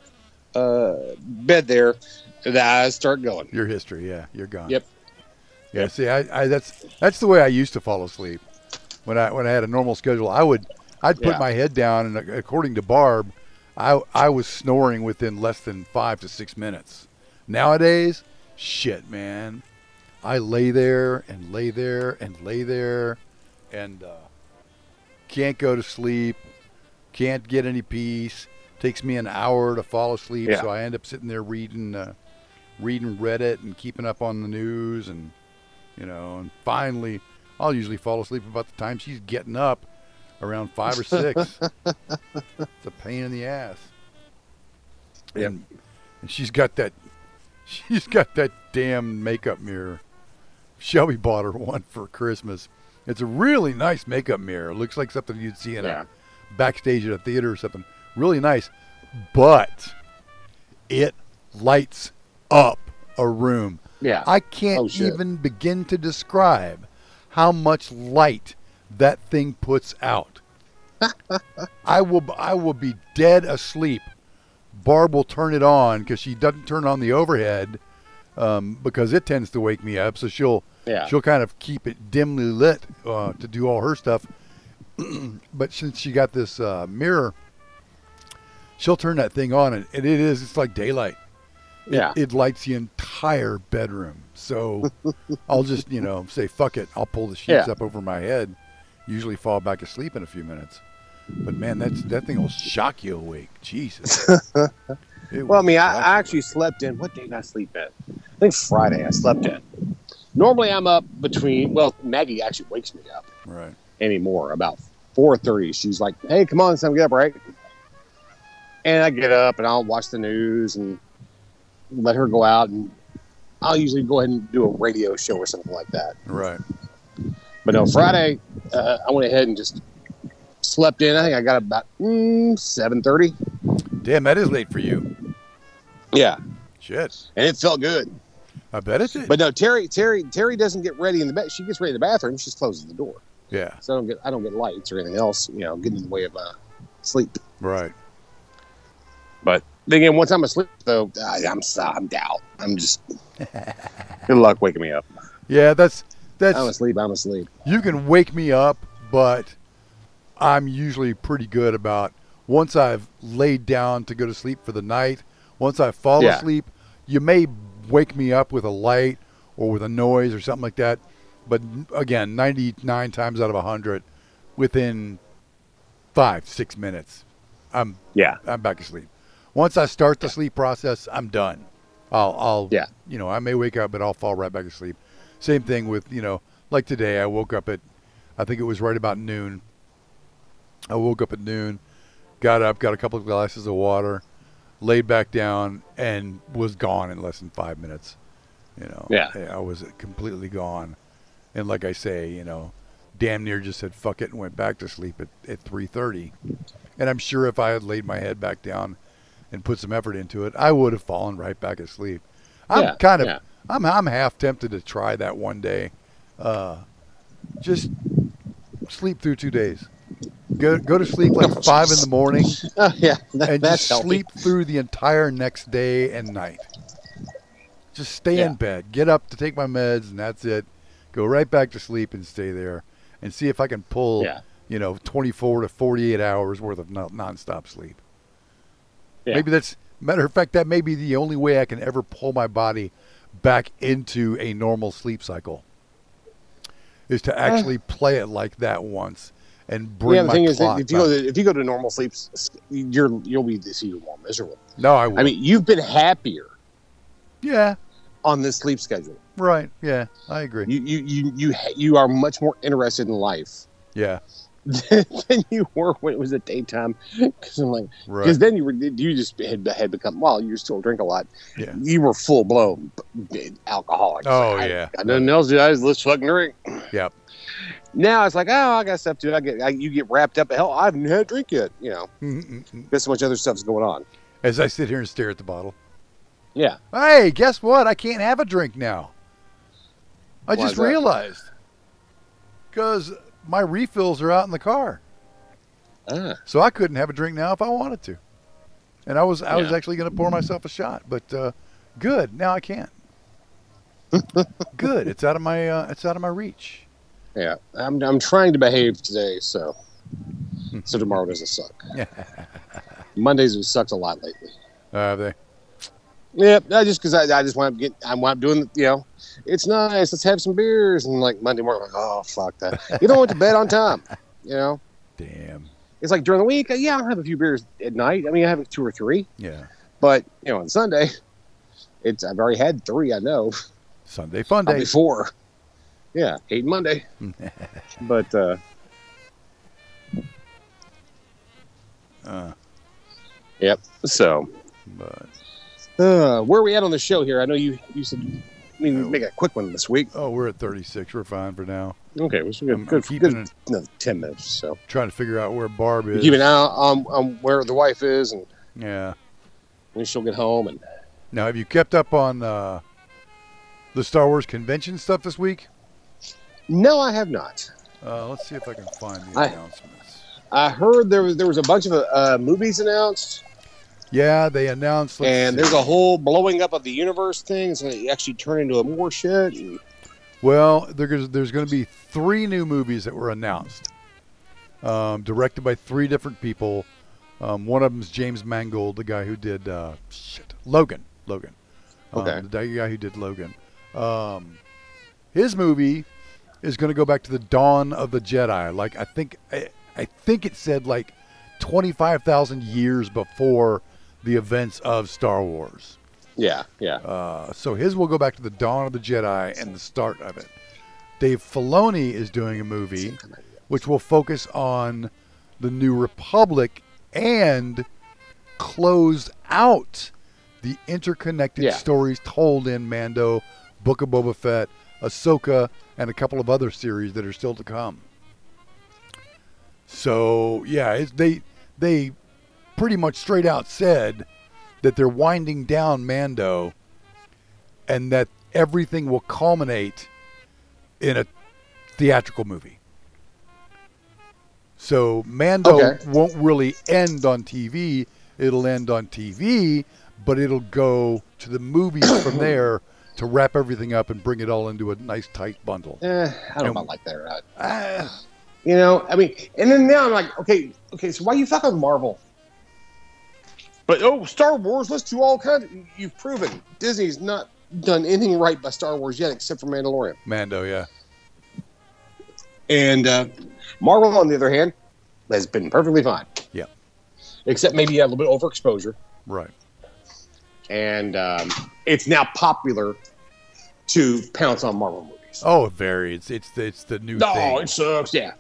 bed there, the eyes start going. Your history, yeah, you're gone. Yep. Yeah. See, I that's the way I used to fall asleep. When I had a normal schedule, I'd put my head down, and according to Barb, I was snoring within less than 5 to 6 minutes. Nowadays, shit, man, I lay there and lay there and lay there, and can't go to sleep, can't get any peace. Takes me an hour to fall asleep, so I end up sitting there reading Reddit and keeping up on the news, and and finally, I'll usually fall asleep about the time she's getting up, around 5 or 6. It's a pain in the ass. And she's got that damn makeup mirror. Shelby bought her one for Christmas. It's a really nice makeup mirror. It looks like something you'd see in a backstage at a theater or something. Really nice, but it lights up a room. Yeah. I can't even begin to describe how much light that thing puts out. I will be dead asleep. Barb will turn it on because she doesn't turn on the overhead because it tends to wake me up. So she'll kind of keep it dimly lit to do all her stuff. But since she got this mirror, she'll turn that thing on, and it's like daylight. It lights the entire bedroom. So I'll just, say, fuck it. I'll pull the sheets up over my head, usually fall back asleep in a few minutes. But, man, that thing will shock you awake. Jesus. Well, I mean, I actually slept in. What day did I sleep in? I think Friday I slept in. Normally I'm up Maggie actually wakes me up. Right. Anymore, about 4:30. She's like, hey, come on, son, get up, right? And I get up and I'll watch the news and let her go out, and I'll usually go ahead and do a radio show or something like that. Right. But no, Friday, I went ahead and just slept in. I think I got about 7:30. Damn, that is late for you. Yeah. Shit. And it felt good. I bet it did. But no, Terry doesn't get ready in the bed. She gets ready in the bathroom. She just closes the door. Yeah. So I don't get lights or anything else, getting in the way of sleep. Right. But then again, once I'm asleep, though, I'm out. I'm just good luck waking me up. Yeah, that's. I'm asleep. You can wake me up, but I'm usually pretty good about once I've laid down to go to sleep for the night. Once I fall asleep, you may wake me up with a light or with a noise or something like that. But again, 99 times out of 100, within 5-6 minutes, I'm back asleep. Once I start the sleep process, I'm done. I may wake up, but I'll fall right back asleep. Same thing with, like today, I woke up at, I think it was right about noon. I woke up at noon, got up, got a couple of glasses of water, laid back down, and was gone in less than 5 minutes. I was completely gone. And like I say, damn near just said fuck it and went back to sleep at 3:30. And I'm sure if I had laid my head back down and put some effort into it, I would have fallen right back asleep. I'm I'm half tempted to try that one day. Just sleep through 2 days. Go to sleep like 5 in the morning. And just sleep through the entire next day and night. Just stay in bed. Get up to take my meds, and that's it. Go right back to sleep and stay there, and see if I can pull, 24 to 48 hours worth of nonstop sleep. Yeah. Maybe matter of fact, that may be the only way I can ever pull my body back into a normal sleep cycle, is to actually play it like that once and bring my clock back. If you go to normal sleep, you'll be this even more miserable. No, I won't. I mean, you've been happier. Yeah. On this sleep schedule. Right. Yeah, I agree. You are much more interested in life Yeah. than you were when it was at daytime. Because I'm like, because then you just had become, well, you still drink a lot. Yeah. You were full blown alcoholic. Oh, I yeah. got nothing else to do. I just let's fucking drink. Yep. Now it's like, oh, I got stuff to do. You get wrapped up. Hell, I haven't had a drink yet. You know, there's so much other stuff's going on. As I sit here and stare at the bottle. Yeah. Hey, guess what? I can't have a drink now. I Why just is that? realized. Because my refills are out in the car. So I couldn't have a drink now if I wanted to. And I was actually going to pour myself a shot, but good. Now I can't. Good. It's out of my reach. Yeah. I'm trying to behave today, so tomorrow doesn't suck. Mondays have sucked a lot lately. Have they? Yeah, because I just want to get. I'm doing. You know, it's nice. Let's have some beers. And like Monday morning, I'm like, oh fuck that. You don't went to bed on time. You know. Damn. It's like during the week. Yeah, I'll have a few beers at night. I mean, I have 2 or 3. Yeah. But you know, on Sunday, I've already had 3. I know. Sunday fun day. I'll be 4. Yeah, hate Monday. But yep. So. But. Where are we at on the show here? I know you said make a quick one this week. Oh, we're at 36. We're fine for now. Okay, well, so good. Another 10 minutes. So trying to figure out where Barb is. Keep an eye on where the wife is, and when she'll get home. And now, have you kept up on the Star Wars convention stuff this week? No, I have not. Let's see if I can find the announcements. I heard there was a bunch of movies announced. Yeah, they announced. There's a whole blowing up of the universe thing. It's going to actually turn into more shit. Well, there's going to be 3 new movies that were announced, directed by 3 different people. One of them is James Mangold, the guy who did Logan. Okay. The guy who did Logan. His movie is going to go back to the dawn of the Jedi. Like I think it said like 25,000 years before the events of Star Wars. Yeah. So his will go back to the dawn of the Jedi and the start of it. Dave Filoni is doing a movie which will focus on the New Republic and close out the interconnected stories told in Mando, Book of Boba Fett, Ahsoka, and a couple of other series that are still to come. So, yeah, they pretty much straight out said that they're winding down Mando and that everything will culminate in a theatrical movie. So Mando won't really end on TV. It'll end on TV, but it'll go to the movies from there to wrap everything up and bring it all into a nice tight bundle. I don't know about like that or not. You know, I mean, and then now I'm like, okay, so why you fuck with Marvel? But Star Wars, let's do all kinds of, you've proven Disney's not done anything right by Star Wars yet except for Mandalorian. Mando, yeah. And Marvel, on the other hand, has been perfectly fine. Yeah. Except maybe a little bit overexposure. Right. And it's now popular to pounce on Marvel movies. Oh, very. It's the new thing. Oh, it sucks. Yeah.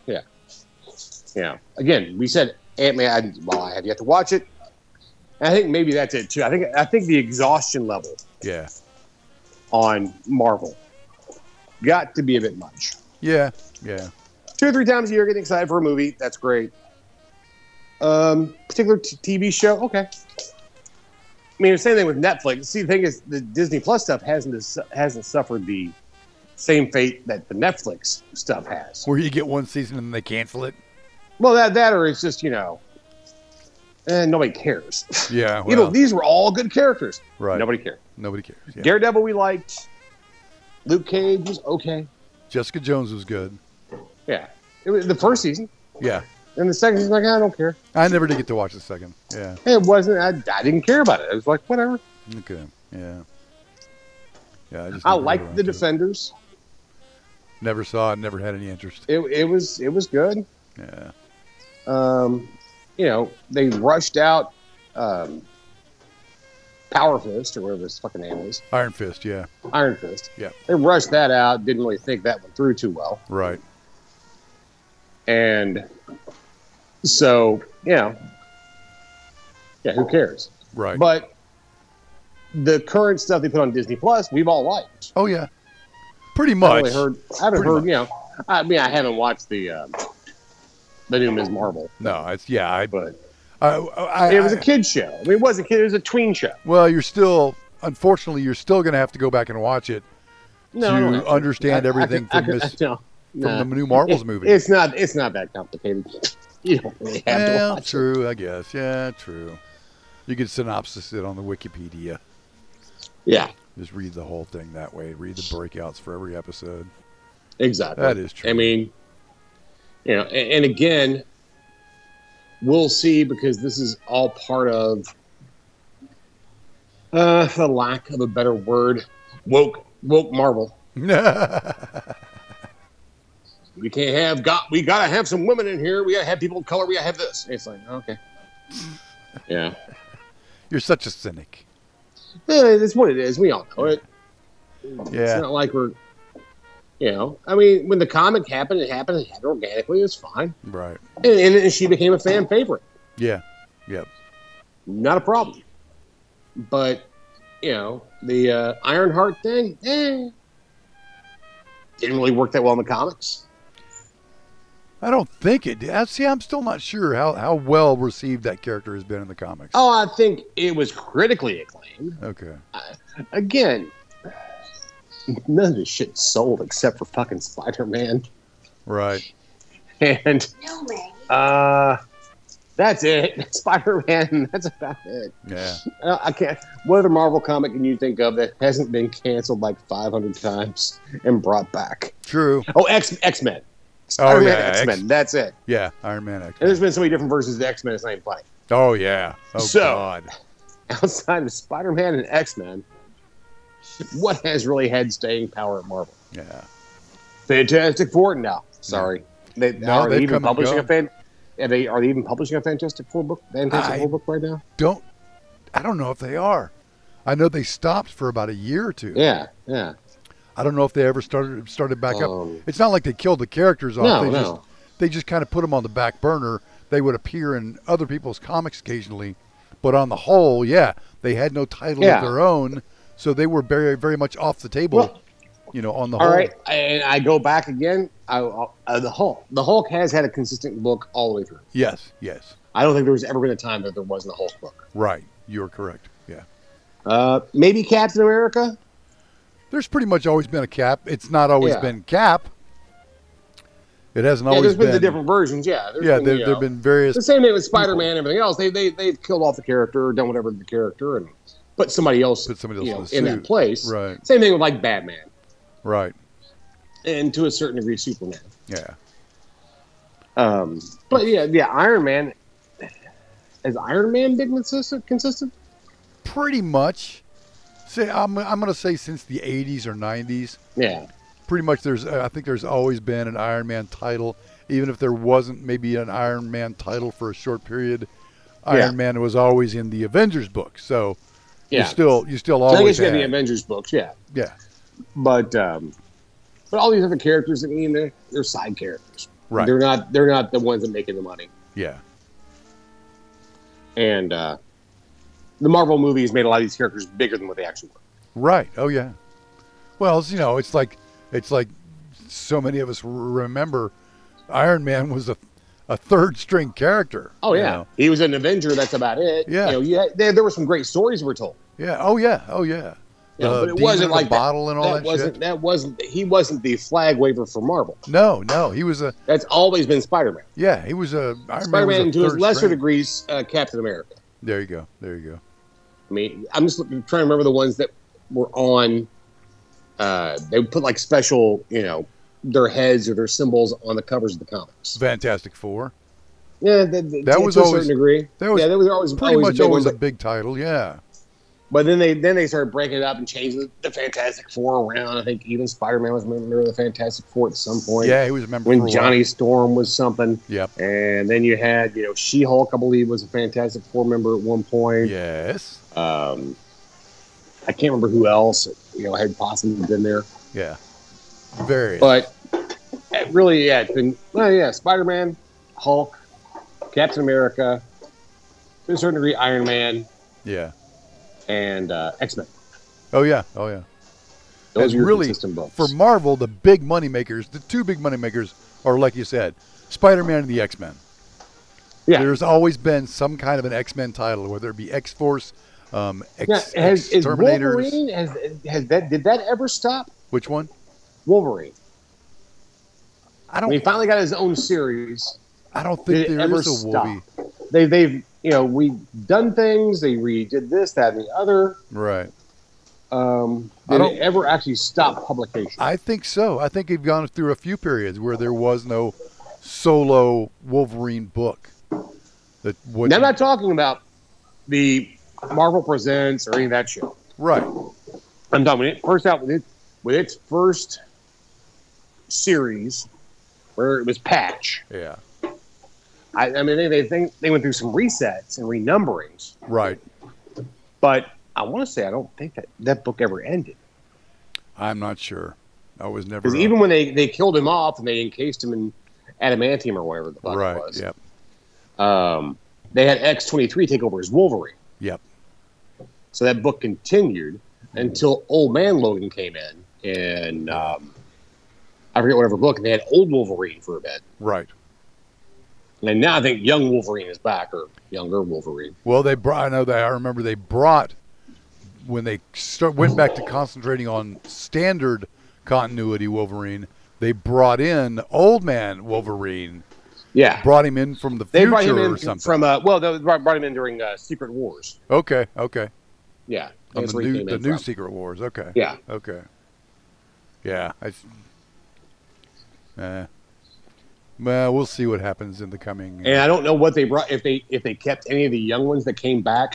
Again, we said Ant-Man. I have yet to watch it. I think maybe that's it too. I think the exhaustion level. Yeah. On Marvel got to be a bit much. Yeah. 2 or 3 times a year, getting excited for a movie. That's great. Particular TV show. Okay. I mean, the same thing with Netflix. See, the thing is, the Disney Plus stuff hasn't suffered the same fate that the Netflix stuff has. Where you get one season and they cancel it. Well, that or it's just nobody cares. Yeah. Well, these were all good characters. Right. Nobody cared. Yeah. Daredevil we liked. Luke Cage was okay. Jessica Jones was good. Yeah. It was the first season. Yeah. And the second season, I don't care. I never did get to watch the second. Yeah. It wasn't. I didn't care about it. It was like whatever. Okay. Yeah. Yeah. I liked the Defenders. Never saw it. Never had any interest. It was good. Yeah. They rushed out Power Fist or whatever his fucking name is. Iron Fist. Yeah. Iron Fist. Yeah. They rushed that out. Didn't really think that one through too well. Right. And so, yeah, who cares? Right. But the current stuff they put on Disney Plus, we've all liked. Oh yeah, pretty much. I haven't heard. You know, I mean, I haven't watched the new Ms. Marvel. No, it's but it was a kid's show. I mean, it wasn't a kid; it was a tween show. Well, unfortunately, you're still going to have to go back and watch it to understand everything from the new Marvels movie. It's not that complicated. You don't really have to watch true, I guess. Yeah, true. You can synopsis it on the Wikipedia. Yeah. Just read the whole thing that way. Read the breakouts for every episode. Exactly. That is true. I mean, you know, and again, we'll see, because this is all part of, for lack of a better word, woke Marvel. We gotta have some women in here. We gotta have people of color. We gotta have this. It's like, okay. Yeah. You're such a cynic. Yeah, that's what it is. We all know it. Yeah. It's not like we're, you know, I mean, when the comic happened, it happened organically. It's fine. Right. And she became a fan favorite. Yeah. Yep. Not a problem. But, you know, the Ironheart thing, didn't really work that well in the comics. I don't think it did. See, I'm still not sure how well received that character has been in the comics. Oh, I think it was critically acclaimed. Okay. Again, none of this shit sold except for fucking Spider-Man. Right. And that's it. Spider-Man, that's about it. Yeah. I can't. What other Marvel comic can you think of that hasn't been canceled like 500 times and brought back? True. Oh, X-Men. Spider-Man, X-Men. That's it. Yeah, Iron Man, X-Men. And there's been so many different versions of X-Men. It's not even funny. Oh yeah. Oh God. Outside of Spider-Man and X-Men, what has really had staying power at Marvel? Yeah. Fantastic Four? No, sorry. Are they even publishing a Fantastic Four book? Book right now? I don't know if they are. I know they stopped for about a year or two. Yeah. I don't know if they ever started back up. It's not like they killed the characters off. They just kind of put them on the back burner. They would appear in other people's comics occasionally, but on the whole, they had no title of their own, so they were very, very much off the table. Well, on the whole. All right, and I go back again. The Hulk has had a consistent book all the way through. Yes. I don't think there's ever been a time that there wasn't a Hulk book. Right, you're correct. Yeah. Maybe Captain America. There's pretty much always been a Cap. It's not always been Cap. It hasn't always been. There's been the different versions, there've been various. The same thing with Spider-Man and everything else. They've killed off the character, or done whatever to the character, and put somebody else in that place. Right. Same thing with like Batman. Right. And to a certain degree, Superman. Yeah. But Iron Man. Has Iron Man been consistent? Pretty much. Say I'm going to say since the 80s or 90s. Yeah. Pretty much I think there's always been an Iron Man title, even if there wasn't maybe an Iron Man title for a short period. Iron Man was always in the Avengers book, so you still always. I guess you have the Avengers books, yeah. But all these other characters, I mean, they're side characters. Right. They're not the ones that are making the money. Yeah. And the Marvel movies made a lot of these characters bigger than what they actually were. Right. Oh yeah. Well, it's like so many of us remember Iron Man was a third string character. Oh yeah. He was an Avenger. That's about it. Yeah. There were some great stories that were told. Yeah. Oh yeah. But it wasn't like bottle and all that shit. He wasn't the flag waver for Marvel. No. He was That's always been Spider-Man. Yeah. He was Iron Spider-Man, Man to his lesser degrees, Captain America. There you go. I mean, I'm just trying to remember the ones that were on. They would put like special, their heads or their symbols on the covers of the comics. Fantastic Four. Yeah, that was always to a certain degree. That was always pretty much always a big title. Yeah. But then they started breaking it up and changing the Fantastic Four around. I think even Spider-Man was a member of the Fantastic Four at some point. Yeah, he was a member when Johnny Storm was something. Yep. And then you had, She-Hulk, I believe, was a Fantastic Four member at one point. Yes. I can't remember who else, had possibly been there. Yeah. Very. But really, it's been Spider-Man, Hulk, Captain America, to a certain degree, Iron Man, Yeah. and X-Men. Oh yeah. Those And are your really, consistent books. for Marvel, the big money makers, the two big money makers are, like you said, Spider-Man and the X-Men. Yeah. There's always been some kind of an X-Men title, whether it be X-Force, Is Exterminators. Wolverine, did that ever stop? Which one? Wolverine. I When he don't. finally got his own series, I don't did think it there ever is a stop? Wolvie. They've we've done things. They redid this, that, and the other. Right. Did it ever actually stop publication? I think so. I think we've gone through a few periods where there was no solo Wolverine book. That would. Now, I'm not talking about the Marvel Presents or any of that shit. Right. I'm talking when it first out with its first series, where it was Patch. Yeah. I mean, they went through some resets and renumberings, Right. but I want to say I don't think that book ever ended. I'm not sure. I was never. Because even when they killed him off and they encased him in adamantium or whatever the fuck Right. it was, Yep. They had X-23 take over as Wolverine. Yep. So that book continued until Old Man Logan came in, and I forget whatever book, and they had Old Wolverine for a bit. Right. And now I think Young Wolverine is back, or Younger Wolverine. Well, they brought. I know that. I remember they brought when they went back to concentrating on standard continuity Wolverine. They brought in Old Man Wolverine. Yeah, Brought him in from the they future brought him or in something. from they brought him in during Secret Wars. Okay. Yeah, On that's the where he new came the in new from. Secret Wars. Okay. Yeah. Okay. Yeah. Well, we'll see what happens in the coming. And I don't know what they brought, if they kept any of the young ones that came back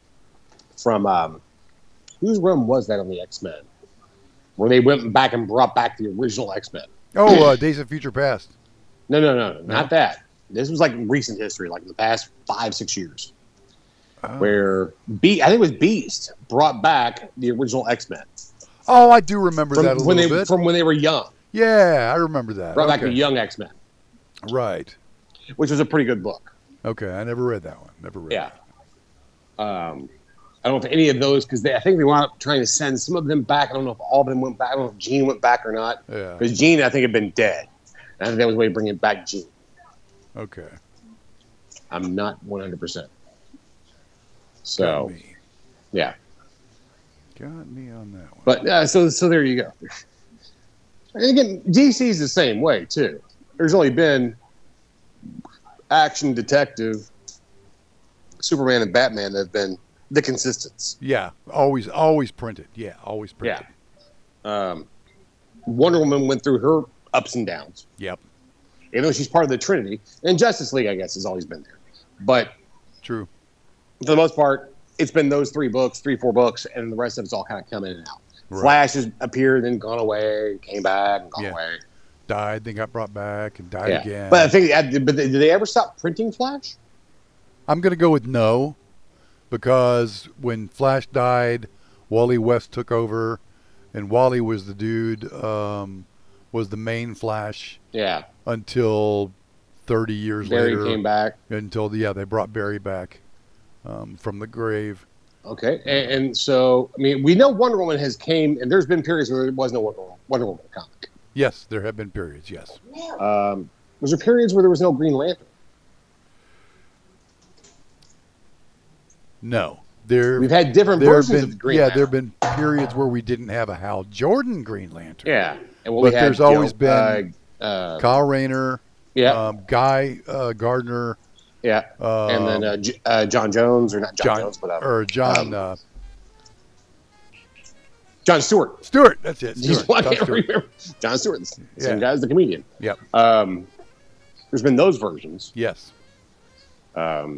from whose run was that on the X-Men, where they went back and brought back the original X-Men. Days of Future Past. No, not that. This was like recent history, like in the past 5-6 years, where I think it was Beast brought back the original X-Men. Oh, I do remember that a little bit. From when they were young. Yeah, I remember that. Brought back the young X-Men, Right. which was a pretty good book. Okay, I never read that one. Never read. Yeah. I don't know if any of those, because I think they wound up trying to send some of them back. I don't know if all of them went back. I don't know if Jean went back or not. Yeah. Because Jean, I think, had been dead. And I think that was the way to bring back Jean. Okay. I'm not 100%. Got So, me. yeah. Got me on that one. But so there you go. And again, DC's the same way, too. There's only been action, detective, Superman, and Batman that have been the consistents. Yeah, always printed. Yeah, always printed. Yeah. Wonder Woman went through her ups and downs. Yep. Even though she's part of the Trinity. And Justice League, I guess, has always been there. But True. for the most part, it's been those 3 books, 4 books, and the rest of it's all kind of come in and out. Right. Flash has appeared and gone away, came back and gone away. Died, then got brought back and died again. But I think, did they ever stop printing Flash? I'm going to go with no, because when Flash died, Wally West took over, and Wally was the dude, was the main Flash. Yeah. Until 30 years Barry later. came back. Until, they brought Barry back from the grave. Okay. And so, I mean, we know Wonder Woman has came, and there's been periods where there was no Wonder Woman comic. Yes, there have been periods, yes. Was there periods where there was no Green Lantern? No. We've had different versions of the Green Lantern. there have been periods where we didn't have a Hal Jordan Green Lantern. Yeah. And but there's always been Kyle Rayner, yeah, Guy Gardner. Yeah. And then John Jones, or not John Jones, but... or John... John Stewart. Stewart, that's it. Stewart. I can't remember. John Stewart, the same guy as the comedian. Yep. There's been those versions. Yes. But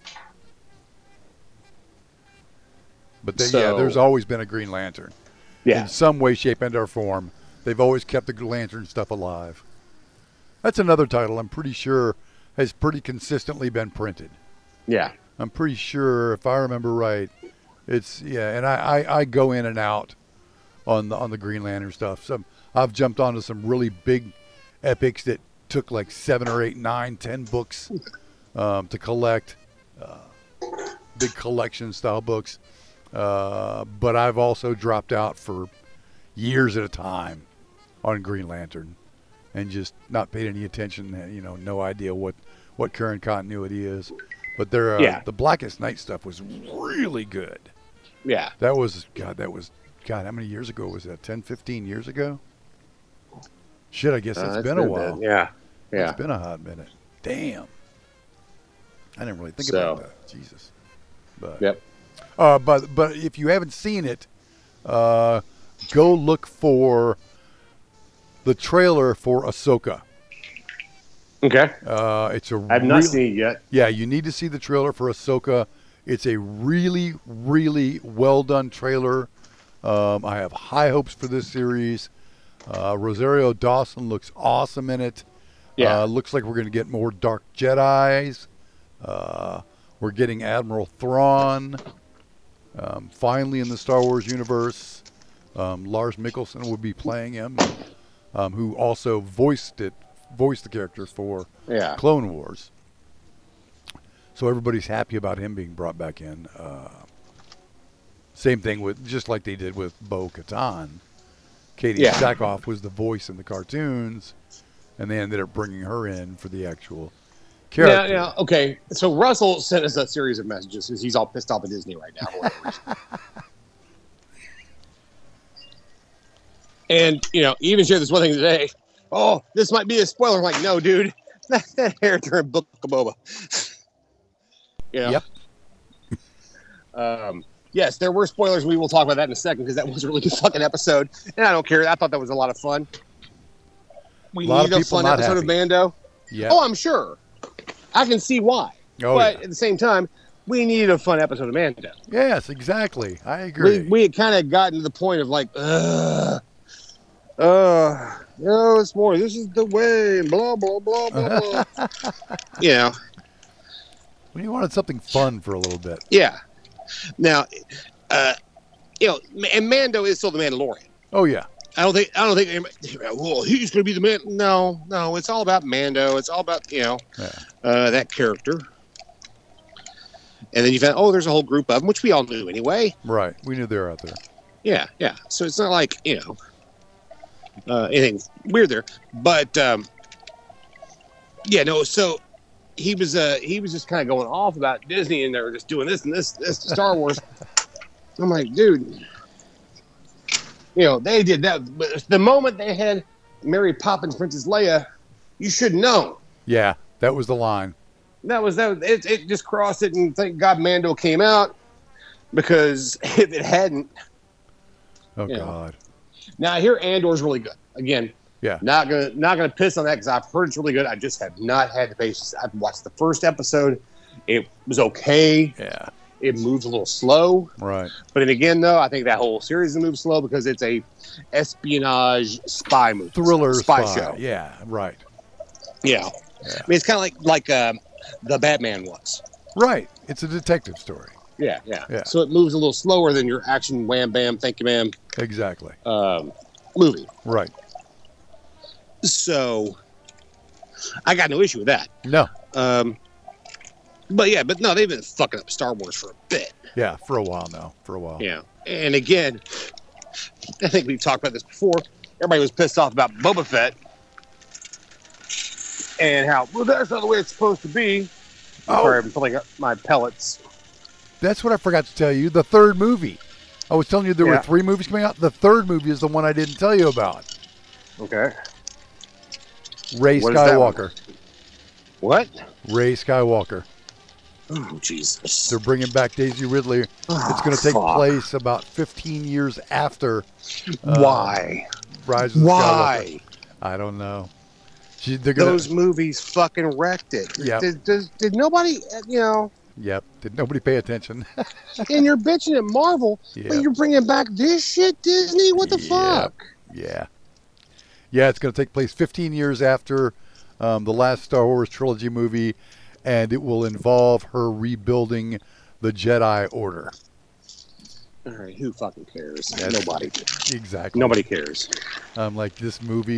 there's always been a Green Lantern. Yeah. In some way, shape, and or form. They've always kept the Lantern stuff alive. That's another title I'm pretty sure has pretty consistently been printed. Yeah. I'm pretty sure, if I remember right, it's, and I go in and out on the Green Lantern stuff. I've jumped onto some really big epics that took like 7 or 8, 9, 10 books to collect, big collection style books. But I've also dropped out for years at a time on Green Lantern and just not paid any attention. No idea what current continuity is. But the Blackest Night stuff was really good. Yeah. That was, how many years ago was that? 10, 15 years ago? Shit, I guess it's been a while. Yeah. It's been a hot minute. Damn. I didn't really think about that. Jesus. But, yep. But if you haven't seen it, go look for the trailer for Ahsoka. Okay. I've not seen it yet. Yeah, you need to see the trailer for Ahsoka. It's a really, really well done trailer. I have high hopes for this series. Rosario Dawson looks awesome in it. Yeah. Looks like we're going to get more Dark Jedis. We're getting Admiral Thrawn. Finally in the Star Wars universe. Lars Mikkelsen will be playing him, who also voiced the character for Clone Wars. So everybody's happy about him being brought back in. Same thing with, just like they did with Bo-Katan. Katie Sackhoff was the voice in the cartoons, and they ended up bringing her in for the actual character. Yeah, okay. So Russell sent us a series of messages because he's all pissed off at Disney right now for whatever reason. And, he even shared this one thing today. Oh, this might be a spoiler. I'm like, no, dude. That character in Book of Boba. Yep. Yes, there were spoilers. We will talk about that in a second because that was a really good fucking episode. And I don't care. I thought that was a lot of fun. We need a fun episode of Mando. Yeah. Oh, I'm sure. I can see why. But at the same time, we need a fun episode of Mando. Yes, exactly. I agree. We had kind of gotten to the point of like, it's more, this is the way, blah, blah, blah, blah, blah. We wanted something fun for a little bit. Yeah. Now, and Mando is still the Mandalorian. Oh, yeah. I don't think, well, he's going to be the man. No, it's all about Mando. It's all about, that character. And then you found, there's a whole group of them, which we all knew anyway. Right. We knew they were out there. Yeah. So it's not like, anything weird there. But, so he was just kind of going off about Disney, and they were just doing this and this to Star Wars. I'm like, dude, they did that. But the moment they had Mary Poppins, Princess Leia, you should know. Yeah, that was the line. That was. It just crossed it, and thank God Mando came out, because if it hadn't, God. Now I hear Andor's really good. Again, not gonna piss on that because I've heard it's really good. I just have not had the patience. I've watched the first episode. It was okay. Yeah. It moves a little slow. Right. But then again, though, I think that whole series moves slow because it's a espionage spy movie. Thriller spy show. Yeah, right. Yeah. I mean, it's kind of like the Batman was. Right. It's a detective story. Yeah. So it moves a little slower than your action wham bam, thank you ma'am. Exactly. Movie. Right. So I got no issue with that. No. But no, they've been fucking up Star Wars for a bit. Yeah, for a while now. Yeah. And again, I think we've talked about this before. Everybody was pissed off about Boba Fett. And how, that's not the way it's supposed to be. Sorry, I'm filling up my pellets. That's what I forgot to tell you. The third movie. I was telling you there were 3 movies coming out. The third movie is the one I didn't tell you about. Okay. Rey Skywalker. What? Rey Skywalker. Oh, Jesus. They're bringing back Daisy Ridley. It's going to take place about 15 years after. Why? Rise of the Skywalker. I don't know. Those movies fucking wrecked it. Yep. Did nobody, Yep. Did nobody pay attention? And you're bitching at Marvel, but you're bringing back this shit, Disney? What the fuck? Yeah. Yeah, it's going to take place 15 years after the last Star Wars trilogy movie, and it will involve her rebuilding the Jedi Order. All right, who fucking cares? Nobody. Exactly. Nobody cares. Like, this movie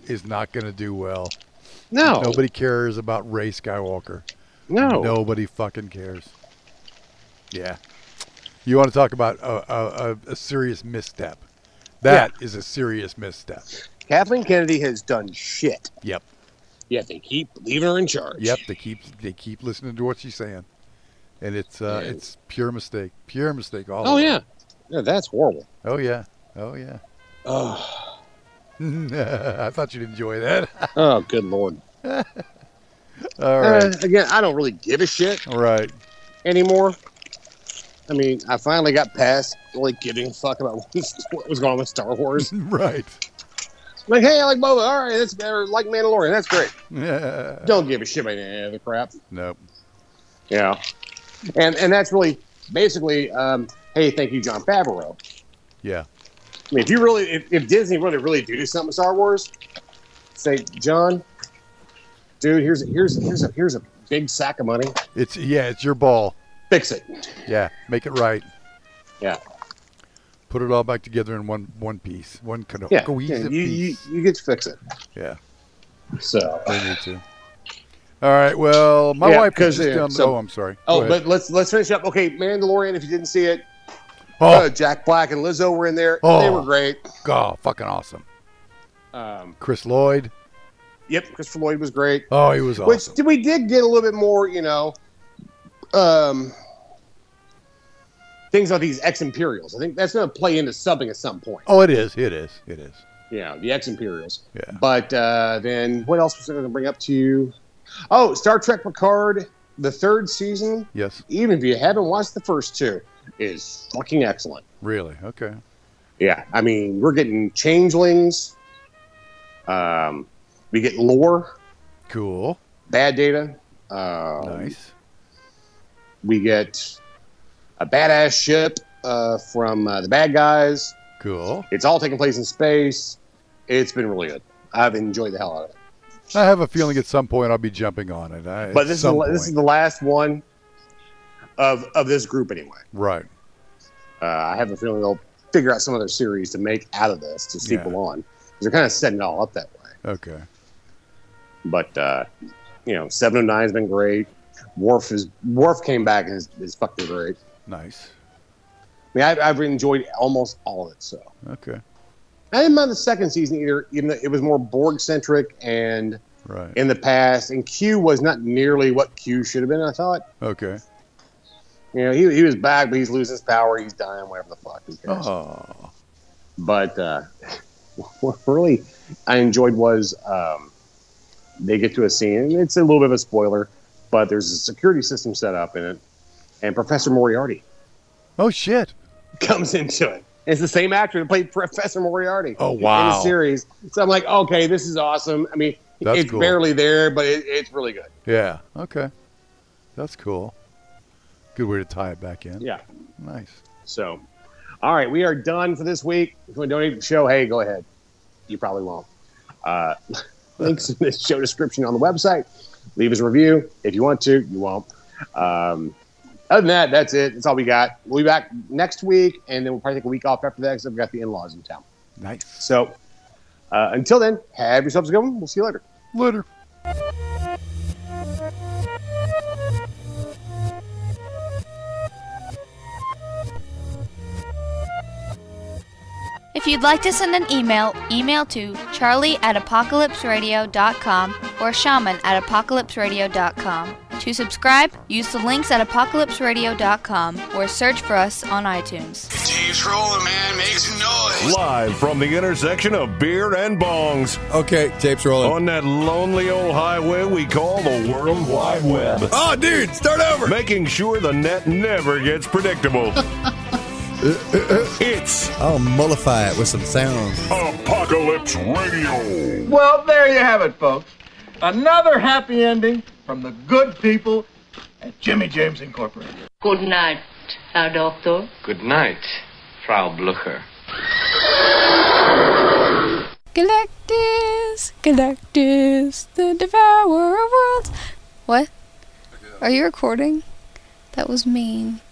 is not going to do well. No. Nobody cares about Rey Skywalker. No. Nobody fucking cares. Yeah. You want to talk about a serious misstep. That is a serious misstep. Kathleen Kennedy has done shit. Yep. Yet they keep leaving her in charge. Yep, they keep listening to what she's saying. And it's pure mistake. Pure mistake all over. Yeah. Yeah, that's horrible. Oh yeah. Oh. I thought you'd enjoy that. Oh, good Lord. All right. Again, I don't really give a shit Right. anymore. I mean, I finally got past really giving a fuck about what was going on with Star Wars. Right. Like, hey, I like Boba. All right, that's better. Like Mandalorian. That's great. Yeah. Don't give a shit about any other crap. Nope. Yeah. And that's really basically, hey, thank you, Jon Favreau. Yeah. I mean, if Disney really do something with Star Wars, say, John, dude, here's a big sack of money. It's your ball. Fix it. Yeah, make it right. Yeah. Put it all back together in one piece, one cohesive piece. You get to fix it. Yeah. So they need to. All right. Well, my wife is just down. So, I'm sorry. Oh, but let's finish up. Okay, Mandalorian. If you didn't see it, Jack Black and Lizzo were in there. Oh, they were great. God, fucking awesome. Chris Lloyd. Yep, Christopher Lloyd was great. Oh, he was awesome. Which we did get a little bit more, things about these ex-Imperials. I think that's going to play into something at some point. Oh, it is. Yeah, the ex-Imperials. Yeah. But then what else was I going to bring up to you? Oh, Star Trek Picard, the third season. Yes. Even if you haven't watched the first two, is fucking excellent. Really? Okay. Yeah, I mean, we're getting changelings. We get lore. Cool. Bad data. Nice. We get a badass ship from the bad guys. Cool. It's all taking place in space. It's been really good. I've enjoyed the hell out of it. I have a feeling at some point I'll be jumping on it. But this is the last one of this group anyway. Right. I have a feeling they'll figure out some other series to make out of this to sequel on. They're kind of setting it all up that way. Okay. But 709 has been great. Worf came back and is fucking great. Nice. I mean, I've enjoyed almost all of it. So okay. I didn't mind the second season either, even though it was more Borg centric and in the past, and Q was not nearly what Q should have been. I thought. Okay. He was back, but he's losing his power. He's dying. Whatever the fuck. Who cares? Oh. But what really I enjoyed was they get to a scene, and it's a little bit of a spoiler, but there's a security system set up in it, and Professor Moriarty. Oh shit! Comes into it. It's the same actor that played Professor Moriarty. Oh wow! In the series, so I'm like, okay, this is awesome. I mean, it's cool. Barely there, but it's really good. Yeah. Okay. That's cool. Good way to tie it back in. Yeah. Nice. So, all right, we are done for this week. If you want to donate to the show, hey, go ahead. You probably won't. Links in the show description on the website. Leave us a review. If you want to, you won't. Other than that, that's it. That's all we got. We'll be back next week, and then we'll probably take a week off after that because we've got the in-laws in town. Nice. So, until then, have yourselves a good one. We'll see you later. Later. If you'd like to send an email to charlie@apocalypseradio.com or shaman@apocalypseradio.com. To subscribe, use the links at apocalypseradio.com or search for us on iTunes. Tapes rolling, man. Make some noise. Live from the intersection of beer and bongs. Okay, tapes rolling. On that lonely old highway we call the World Wide Web. Oh, dude, start over. Making sure the net never gets predictable. It's I'll mollify it with some sound. Apocalypse Radio. Well, there you have it, folks. Another happy ending from the good people at Jimmy James Incorporated. Good night, Herr Doctor. Good night, Frau Blucher. Galactus, the devourer of worlds. What? Are you recording? That was mean.